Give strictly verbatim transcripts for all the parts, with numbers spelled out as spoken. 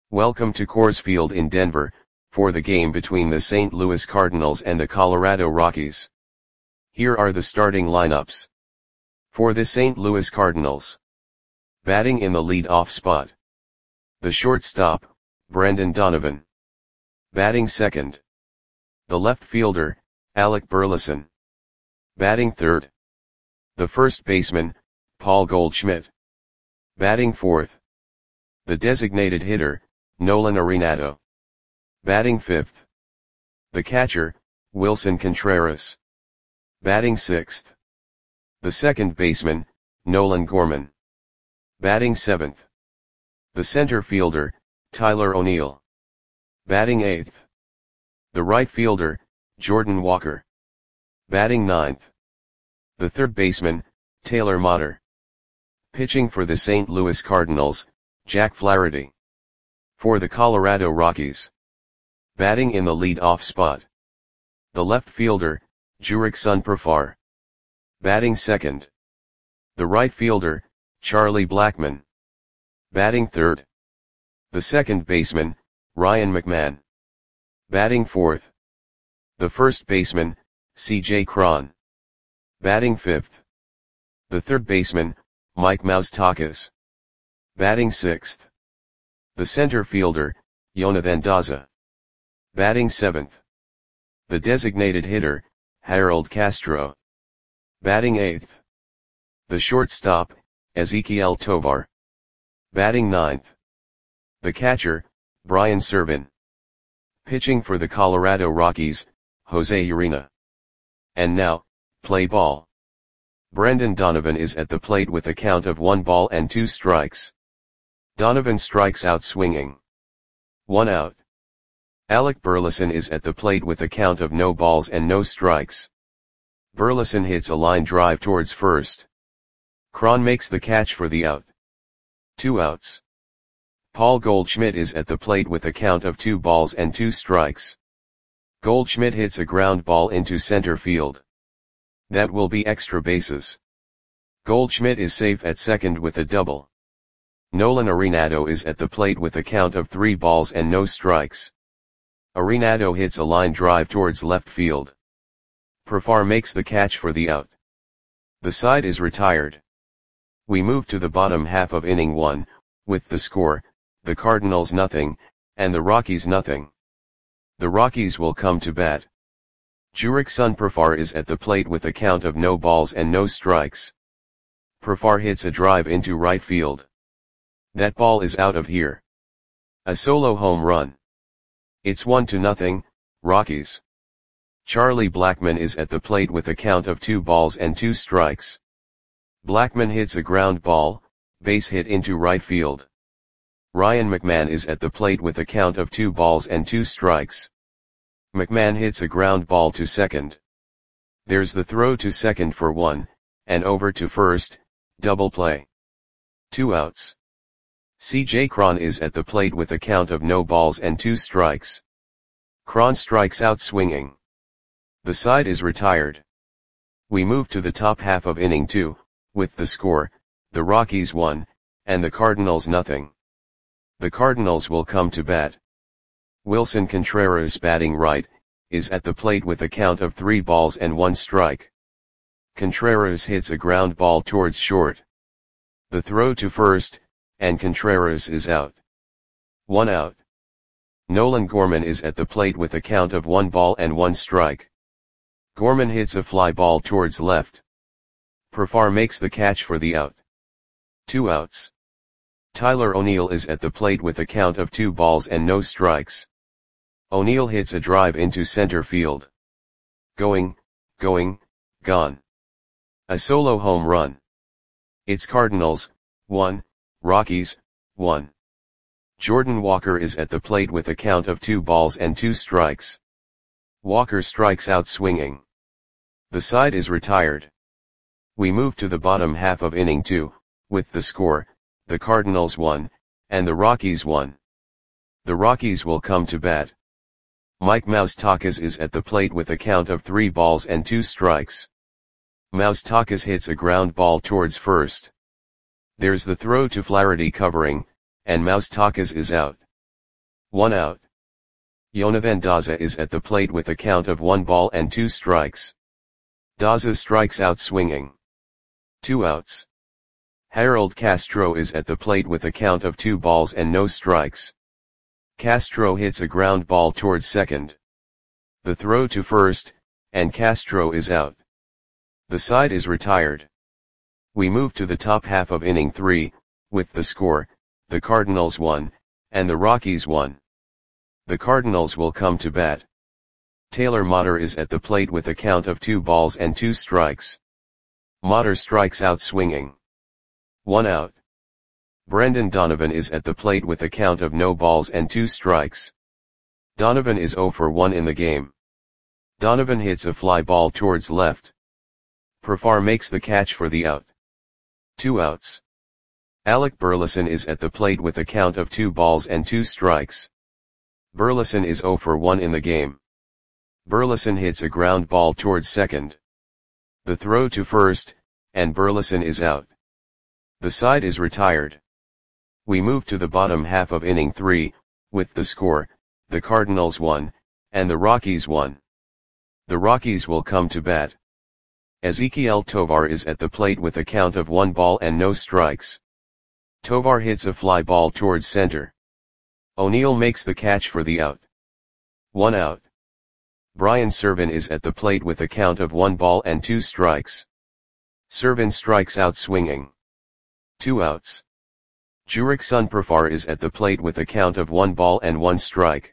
Welcome to Coors Field in Denver, for the game between the Saint Louis Cardinals and the Colorado Rockies. Here are the starting lineups. For the Saint Louis Cardinals. Batting in the lead-off spot. The shortstop, Brendan Donovan. Batting second. The left fielder, Alec Burleson. Batting third. The first baseman, Paul Goldschmidt. Batting fourth. The designated hitter, Nolan Arenado. Batting fifth. The catcher, Wilson Contreras. Batting sixth. The second baseman, Nolan Gorman. Batting seventh. The center fielder, Tyler O'Neill. Batting eighth. The right fielder, Jordan Walker. Batting ninth. The third baseman, Taylor Motter. Pitching for the Saint Louis Cardinals, Jack Flaherty. For the Colorado Rockies. Batting in the lead-off spot. The left fielder, Jurickson Profar. Batting second. The right fielder, Charlie Blackmon. Batting third. The second baseman, Ryan McMahon. Batting fourth. The first baseman, C J Cron. Batting fifth. The third baseman, Mike Moustakas. Batting sixth. The center fielder, Jonathan Daza. Batting seventh. The designated hitter, Harold Castro. Batting eighth. The shortstop, Ezequiel Tovar. Batting ninth. The catcher, Brian Serven. Pitching for the Colorado Rockies, Jose Urena. And now, play ball. Brendan Donovan is at the plate with a count of one ball and two strikes. Donovan strikes out swinging. One out. Alec Burleson is at the plate with a count of no balls and no strikes. Burleson hits a line drive towards first. Cron makes the catch for the out. Two outs. Paul Goldschmidt is at the plate with a count of two balls and two strikes. Goldschmidt hits a ground ball into center field. That will be extra bases. Goldschmidt is safe at second with a double. Nolan Arenado is at the plate with a count of three balls and no strikes. Arenado hits a line drive towards left field. Profar makes the catch for the out. The side is retired. We move to the bottom half of inning one, with the score, the Cardinals nothing, and the Rockies nothing. The Rockies will come to bat. Jurickson Profar is at the plate with a count of no balls and no strikes. Profar hits a drive into right field. That ball is out of here. A solo home run. It's one to nothing, Rockies. Charlie Blackmon is at the plate with a count of two balls and two strikes. Blackmon hits a ground ball, base hit into right field. Ryan McMahon is at the plate with a count of two balls and two strikes. McMahon hits a ground ball to second. There's the throw to second for one, and over to first, double play. Two outs. C J Cron is at the plate with a count of no balls and two strikes. Cron strikes out swinging. The side is retired. We move to the top half of inning two, with the score, the Rockies one, and the Cardinals nothing. The Cardinals will come to bat. Wilson Contreras, batting right, is at the plate with a count of three balls and one strike. Contreras hits a ground ball towards short. The throw to first, and Contreras is out. One out. Nolan Gorman is at the plate with a count of one ball and one strike. Gorman hits a fly ball towards left. Profar makes the catch for the out. Two outs. Tyler O'Neill is at the plate with a count of two balls and no strikes. O'Neill hits a drive into center field. Going, going, gone. A solo home run. It's Cardinals, one, Rockies, one. Jordan Walker is at the plate with a count of two balls and two strikes. Walker strikes out swinging. The side is retired. We move to the bottom half of inning two, with the score, the Cardinals one, and the Rockies one. The Rockies will come to bat. Mike Moustakas is at the plate with a count of three balls and two strikes. Moustakas hits a ground ball towards first. There's the throw to Flaherty covering, and Moustakas is out. One out. Yonavan Daza is at the plate with a count of one ball and two strikes. Daza strikes out swinging. Two outs. Harold Castro is at the plate with a count of two balls and no strikes. Castro hits a ground ball towards second. The throw to first, and Castro is out. The side is retired. We move to the top half of inning three, with the score, the Cardinals won, and the Rockies won. The Cardinals will come to bat. Taylor Motter is at the plate with a count of two balls and two strikes. Motter strikes out swinging. One out. Brendan Donovan is at the plate with a count of no balls and two strikes. Donovan is zero for one in the game. Donovan hits a fly ball towards left. Profar makes the catch for the out. Two outs. Alec Burleson is at the plate with a count of two balls and two strikes. Burleson is zero for one in the game. Burleson hits a ground ball towards second. The throw to first, and Burleson is out. The side is retired. We move to the bottom half of inning three, with the score, the Cardinals won, and the Rockies won. The Rockies will come to bat. Ezequiel Tovar is at the plate with a count of one ball and no strikes. Tovar hits a fly ball towards center. O'Neill makes the catch for the out. One out. Brian Serven is at the plate with a count of one ball and two strikes. Serven strikes out swinging. Two outs. Jurickson Profar is at the plate with a count of one ball and one strike.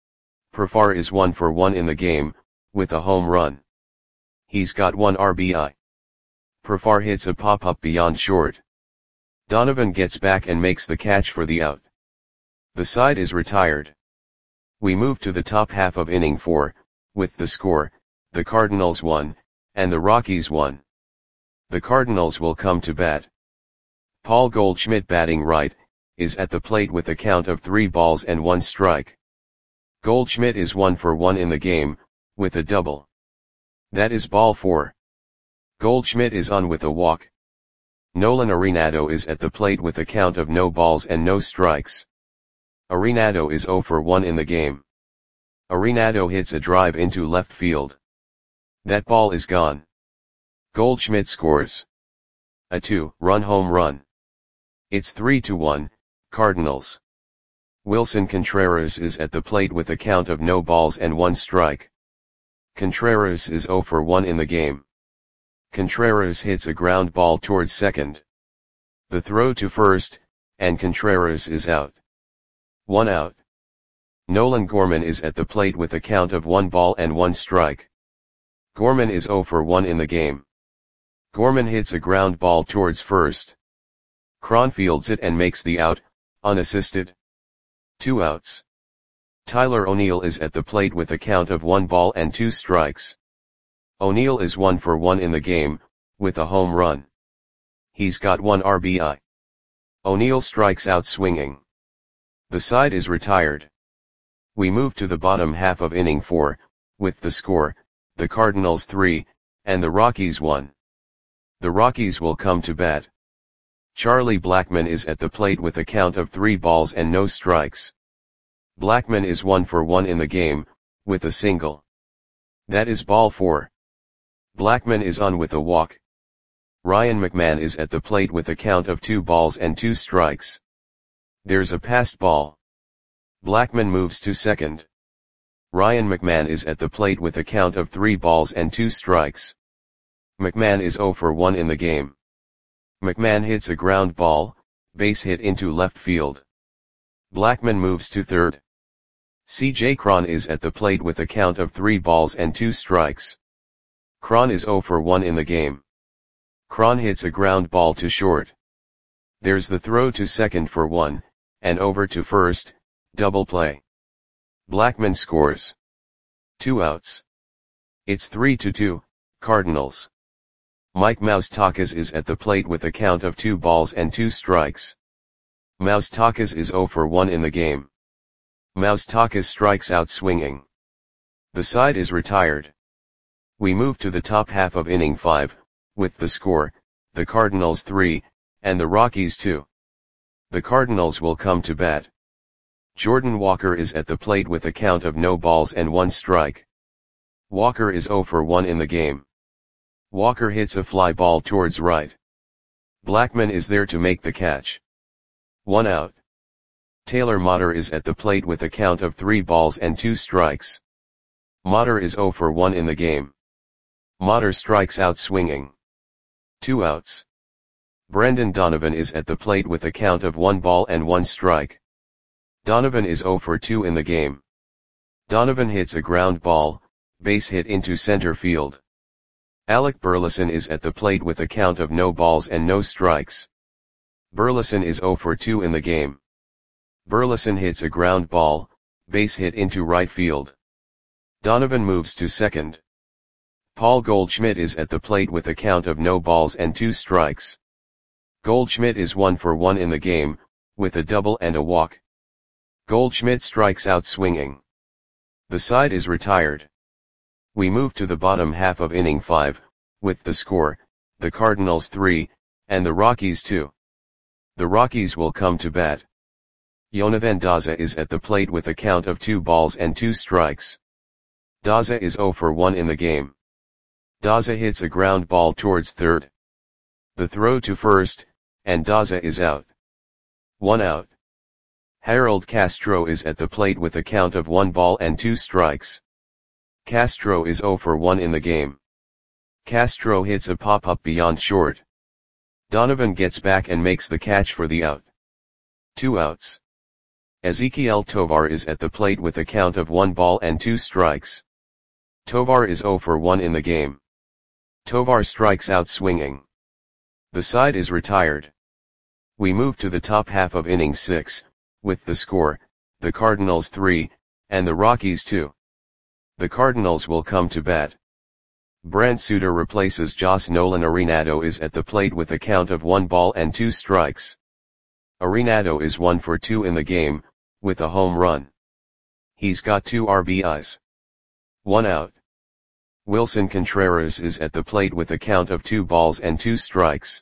Profar is one for one in the game, with a home run. He's got one R B I. Profar hits a pop-up beyond short. Donovan gets back and makes the catch for the out. The side is retired. We move to the top half of inning four, with the score, the Cardinals won, and the Rockies won. The Cardinals will come to bat. Paul Goldschmidt, batting right, is at the plate with a count of three balls and one strike. Goldschmidt is one for one in the game, with a double. That is ball four. Goldschmidt is on with a walk. Nolan Arenado is at the plate with a count of no balls and no strikes. Arenado is zero for one in the game. Arenado hits a drive into left field. That ball is gone. Goldschmidt scores a two-run home run. It's three to one, Cardinals. Wilson Contreras is at the plate with a count of no balls and one strike. Contreras is zero for one in the game. Contreras hits a ground ball towards second. The throw to first, and Contreras is out. One out. Nolan Gorman is at the plate with a count of one ball and one strike. Gorman is zero for one in the game. Gorman hits a ground ball towards first. Cron fields it and makes the out, unassisted. Two outs. Tyler O'Neill is at the plate with a count of one ball and two strikes. O'Neill is one for one in the game, with a home run. He's got one R B I. O'Neill strikes out swinging. The side is retired. We move to the bottom half of inning four, with the score, the Cardinals three, and the Rockies one. The Rockies will come to bat. Charlie Blackmon is at the plate with a count of three balls and no strikes. Blackmon is one for one in the game, with a single. That is ball four. Blackmon is on with a walk. Ryan McMahon is at the plate with a count of two balls and two strikes. There's a passed ball. Blackmon moves to second. Ryan McMahon is at the plate with a count of three balls and two strikes. McMahon is zero for one in the game. McMahon hits a ground ball, base hit into left field. Blackmon moves to third. C J Cron is at the plate with a count of three balls and two strikes. Cron is zero for one in the game. Cron hits a ground ball to short. There's the throw to second for one, and over to first, double play. Blackmon scores. Two outs. It's three to two, Cardinals. Mike Moustakas is at the plate with a count of two balls and two strikes. Moustakas is zero for one in the game. Moustakas strikes out swinging. The side is retired. We move to the top half of inning five, with the score, the Cardinals three, and the Rockies two. The Cardinals will come to bat. Jordan Walker is at the plate with a count of no balls and one strike. Walker is zero for one in the game. Walker hits a fly ball towards right. Blackman is there to make the catch. One out. Taylor Motter is at the plate with a count of three balls and two strikes. Motter is zero for one in the game. Motter strikes out swinging. Two outs. Brendan Donovan is at the plate with a count of one ball and one strike. Donovan is zero for two in the game. Donovan hits a ground ball, base hit into center field. Alec Burleson is at the plate with a count of no balls and no strikes. Burleson is zero for two in the game. Burleson hits a ground ball, base hit into right field. Donovan moves to second. Paul Goldschmidt is at the plate with a count of no balls and two strikes. Goldschmidt is one for one in the game, with a double and a walk. Goldschmidt strikes out swinging. The side is retired. We move to the bottom half of inning five, with the score, the Cardinals three, and the Rockies two. The Rockies will come to bat. Jonathan Daza is at the plate with a count of two balls and two strikes. Daza is zero for one in the game. Daza hits a ground ball towards third. The throw to first, and Daza is out. One out. Harold Castro is at the plate with a count of one ball and two strikes. Castro is zero for one in the game. Castro hits a pop-up beyond short. Donovan gets back and makes the catch for the out. Two outs. Ezequiel Tovar is at the plate with a count of one ball and two strikes. Tovar is zero for one in the game. Tovar strikes out swinging. The side is retired. We move to the top half of inning six, with the score, the Cardinals three, and the Rockies two. The Cardinals will come to bat. Brent Suter replaces Josh Nolan. Arenado is at the plate with a count of one ball and two strikes. Arenado is one for two in the game, with a home run. He's got two R B Is. One out. Wilson Contreras is at the plate with a count of two balls and two strikes.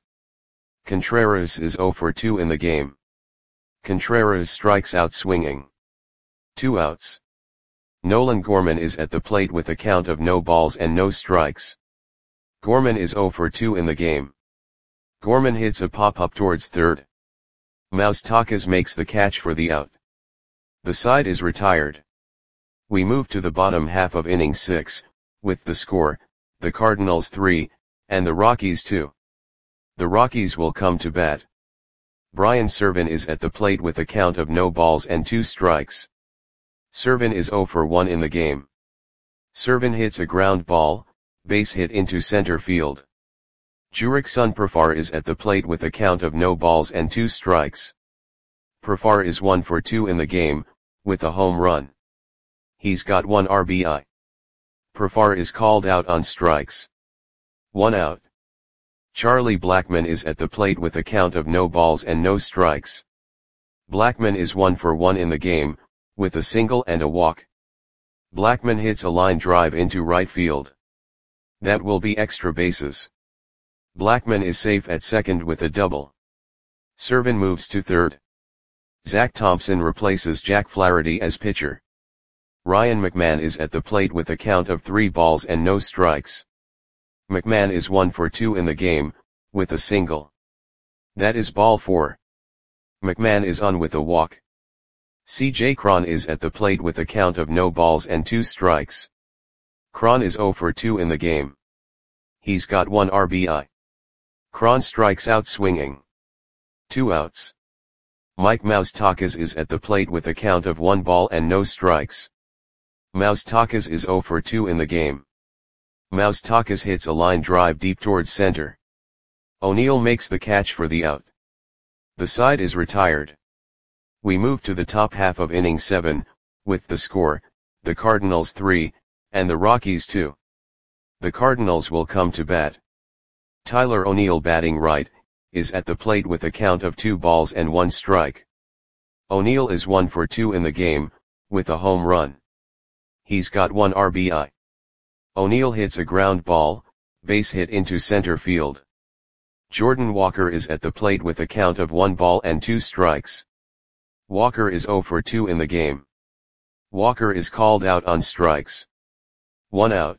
Contreras is zero for two in the game. Contreras strikes out swinging. Two outs. Nolan Gorman is at the plate with a count of no balls and no strikes. Gorman is zero for two in the game. Gorman hits a pop-up towards third. Moustakas makes the catch for the out. The side is retired. We move to the bottom half of inning six, with the score, the Cardinals three, and the Rockies two. The Rockies will come to bat. Brian Serven is at the plate with a count of no balls and two strikes. Serven is zero for one in the game. Serven hits a ground ball, base hit into center field. Jurickson Profar is at the plate with a count of no balls and two strikes. Profar is one for two in the game, with a home run. He's got one R B I. Profar is called out on strikes. One out. Charlie Blackman is at the plate with a count of no balls and no strikes. Blackman is one for one in the game, with a single and a walk. Blackman hits a line drive into right field. That will be extra bases. Blackman is safe at second with a double. Serven moves to third. Zach Thompson replaces Jack Flaherty as pitcher. Ryan McMahon is at the plate with a count of three balls and no strikes. McMahon is one for two in the game, with a single. That is ball four. McMahon is on with a walk. C J Cron is at the plate with a count of no balls and two strikes. Cron is zero for two in the game. He's got one R B I. Cron strikes out swinging. Two outs. Mike Moustakas is at the plate with a count of one ball and no strikes. Moustakas is zero for two in the game. Moustakas hits a line drive deep towards center. O'Neill makes the catch for the out. The side is retired. We move to the top half of inning seven, with the score, the Cardinals three, and the Rockies two. The Cardinals will come to bat. Tyler O'Neill, batting right, is at the plate with a count of two balls and one strike. O'Neill is one for two in the game, with a home run. He's got one R B I. O'Neill hits a ground ball, base hit into center field. Jordan Walker is at the plate with a count of one ball and two strikes. Walker is zero for two in the game. Walker is called out on strikes. One out.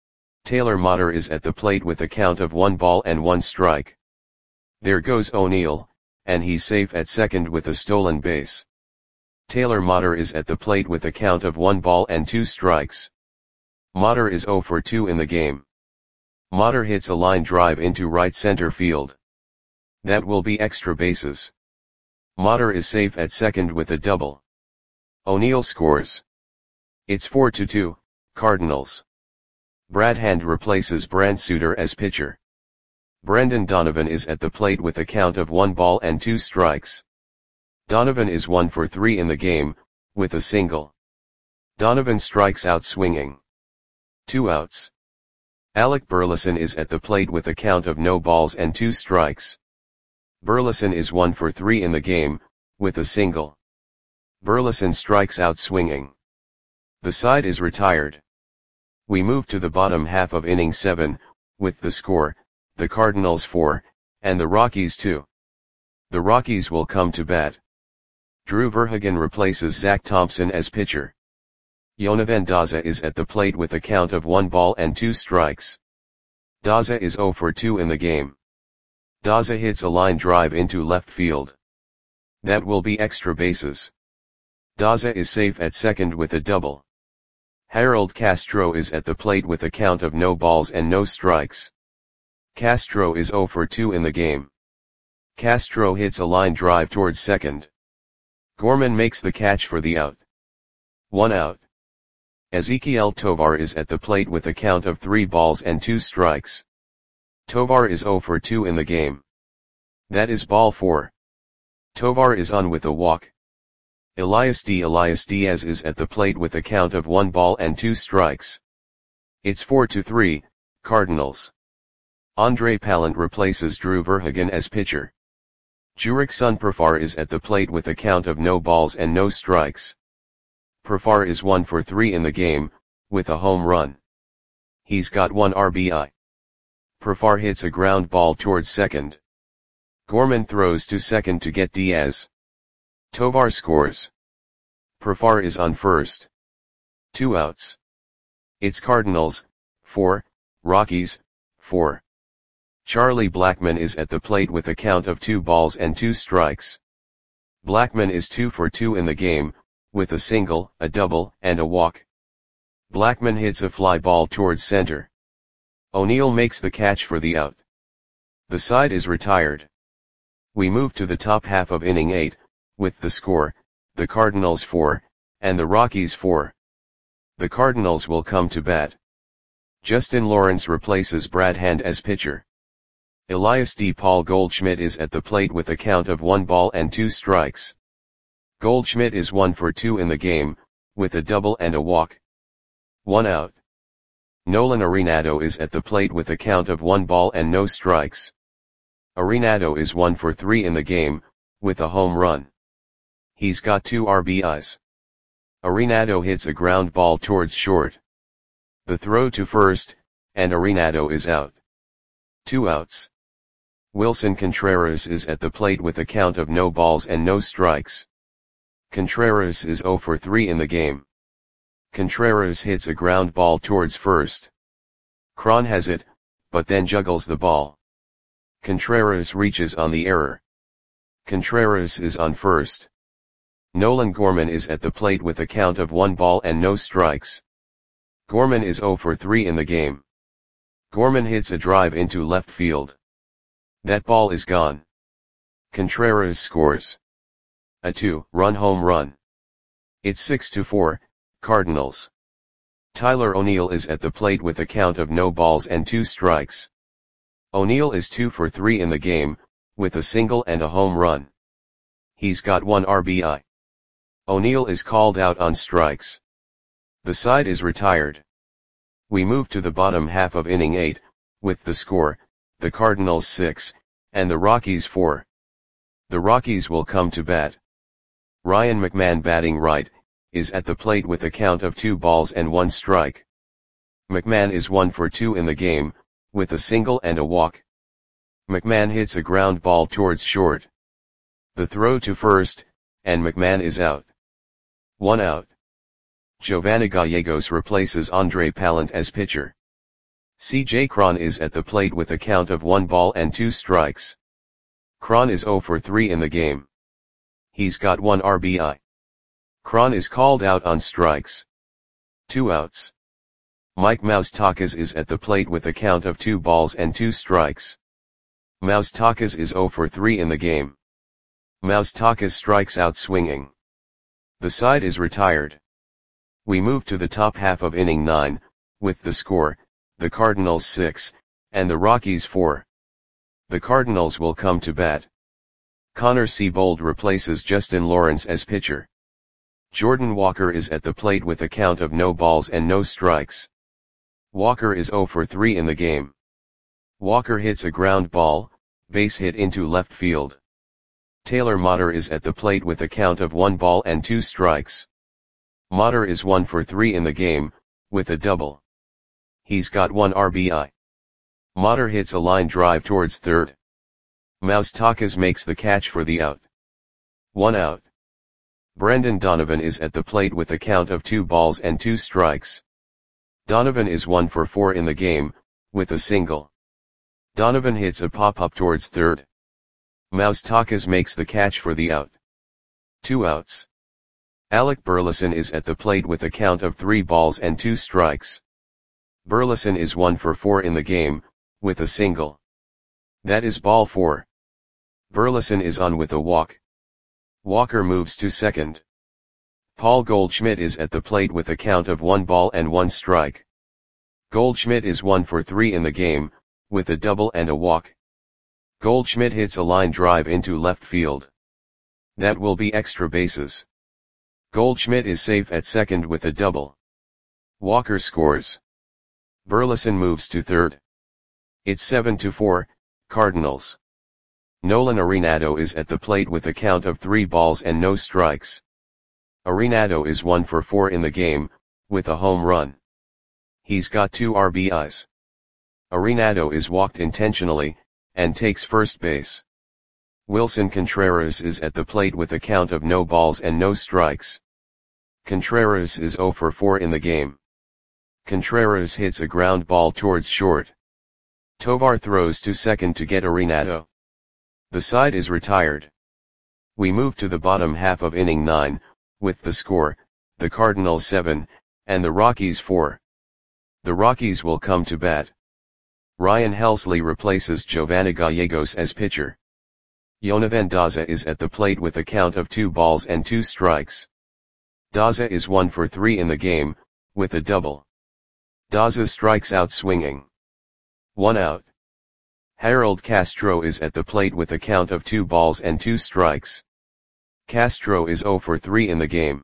Taylor Motter is at the plate with a count of one ball and one strike. There goes O'Neill, and he's safe at second with a stolen base. Taylor Motter is at the plate with a count of one ball and two strikes. Motter is zero for two in the game. Motter hits a line drive into right center field. That will be extra bases. Motter is safe at second with a double. O'Neill scores. It's four to two, Cardinals. Brad Hand replaces Brant Suter as pitcher. Brendan Donovan is at the plate with a count of one ball and two strikes. Donovan is one for three in the game, with a single. Donovan strikes out swinging. Two outs. Alec Burleson is at the plate with a count of no balls and two strikes. Burleson is one for three in the game, with a single. Burleson strikes out swinging. The side is retired. We move to the bottom half of inning seven, with the score, the Cardinals four, and the Rockies two. The Rockies will come to bat. Drew Verhagen replaces Zach Thompson as pitcher. Yonavan Daza is at the plate with a count of one ball and two strikes. Daza is zero for two in the game. Daza hits a line drive into left field. That will be extra bases. Daza is safe at second with a double. Harold Castro is at the plate with a count of no balls and no strikes. Castro is zero for two in the game. Castro hits a line drive towards second. Gorman makes the catch for the out. One out. Ezequiel Tovar is at the plate with a count of three balls and two strikes. Tovar is zero for two in the game. That is ball four. Tovar is on with a walk. Elias D. Elias Diaz is at the plate with a count of one ball and two strikes. It's four to three, Cardinals. Andre Pallant replaces Drew Verhagen as pitcher. Jurickson Profar is at the plate with a count of no balls and no strikes. Profar is one for three in the game, with a home run. He's got one R B I. Profar hits a ground ball towards second. Gorman throws to second to get Diaz. Tovar scores. Profar is on first. Two outs. It's Cardinals, four, Rockies, four. Charlie Blackmon is at the plate with a count of two balls and two strikes. Blackmon is two for two in the game, with a single, a double, and a walk. Blackmon hits a fly ball towards center. O'Neill makes the catch for the out. The side is retired. We move to the top half of inning eight, with the score, the Cardinals four, and the Rockies four. The Cardinals will come to bat. Justin Lawrence replaces Brad Hand as pitcher. Elias D. Paul Goldschmidt is at the plate with a count of one ball and two strikes. Goldschmidt is one for two in the game, with a double and a walk. One out. Nolan Arenado is at the plate with a count of one ball and no strikes. Arenado is one for three in the game, with a home run. He's got two R B Is. Arenado hits a ground ball towards short. The throw to first, and Arenado is out. Two outs. Wilson Contreras is at the plate with a count of no balls and no strikes. Contreras is zero for three in the game. Contreras hits a ground ball towards first. Cron has it, but then juggles the ball. Contreras reaches on the error. Contreras is on first. Nolan Gorman is at the plate with a count of one ball and no strikes. Gorman is zero for three in the game. Gorman hits a drive into left field. That ball is gone. Contreras scores. A two-run home run. It's six to four, Cardinals. Tyler O'Neill is at the plate with a count of no balls and two strikes. O'Neill is two for three in the game, with a single and a home run. He's got one R B I. O'Neill is called out on strikes. The side is retired. We move to the bottom half of inning eight, with the score, the Cardinals six, and the Rockies four. The Rockies will come to bat. Ryan McMahon batting right, is at the plate with a count of two balls and one strike. McMahon is one for two in the game, with a single and a walk. McMahon hits a ground ball towards short. The throw to first, and McMahon is out. One out. Giovanni Gallegos replaces Andre Pallant as pitcher. C J Cron is at the plate with a count of one ball and two strikes. Cron is zero for three in the game. He's got one R B I. Cron is called out on strikes. Two outs. Mike Moustakas is at the plate with a count of two balls and two strikes. Moustakas is zero for three in the game. Moustakas strikes out swinging. The side is retired. We move to the top half of inning nine, with the score, the Cardinals six, and the Rockies four. The Cardinals will come to bat. Connor Seabold replaces Justin Lawrence as pitcher. Jordan Walker is at the plate with a count of no balls and no strikes. Walker is zero for three in the game. Walker hits a ground ball, base hit into left field. Taylor Motter is at the plate with a count of one ball and two strikes. Motter is one for three in the game, with a double. He's got one R B I. Motter hits a line drive towards third. Moustakas makes the catch for the out. One out. Brendan Donovan is at the plate with a count of two balls and two strikes. Donovan is one for four in the game, with a single. Donovan hits a pop-up towards third. Moustakas makes the catch for the out. Two outs. Alec Burleson is at the plate with a count of three balls and two strikes. Burleson is one for four in the game, with a single. That is ball four. Burleson is on with a walk. Walker moves to second. Paul Goldschmidt is at the plate with a count of one ball and one strike. Goldschmidt is one for three in the game, with a double and a walk. Goldschmidt hits a line drive into left field. That will be extra bases. Goldschmidt is safe at second with a double. Walker scores. Burleson moves to third. It's seven to four, Cardinals. Nolan Arenado is at the plate with a count of three balls and no strikes. Arenado is one for four in the game, with a home run. He's got two R B Is. Arenado is walked intentionally, and takes first base. Wilson Contreras is at the plate with a count of no balls and no strikes. Contreras is zero for four in the game. Contreras hits a ground ball towards short. Tovar throws to second to get Arenado. The side is retired. We move to the bottom half of inning nine, with the score, the Cardinals seven, and the Rockies four. The Rockies will come to bat. Ryan Helsley replaces Giovanni Gallegos as pitcher. Jonathan Daza is at the plate with a count of two balls and two strikes. Daza is one for three in the game, with a double. Daza strikes out swinging. One out. Harold Castro is at the plate with a count of two balls and two strikes. Castro is zero for three in the game.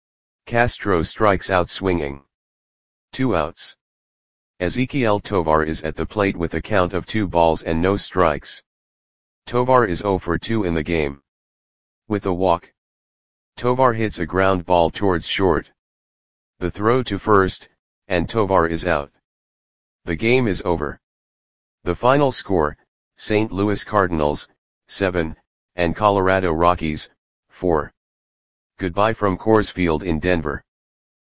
Castro strikes out swinging. Two outs. Ezequiel Tovar is at the plate with a count of two balls and no strikes. Tovar is zero for two in the game. With a walk. Tovar hits a ground ball towards short. The throw to first, and Tovar is out. The game is over. The final score, Saint Louis Cardinals, seven, and Colorado Rockies, four. Goodbye from Coors Field in Denver.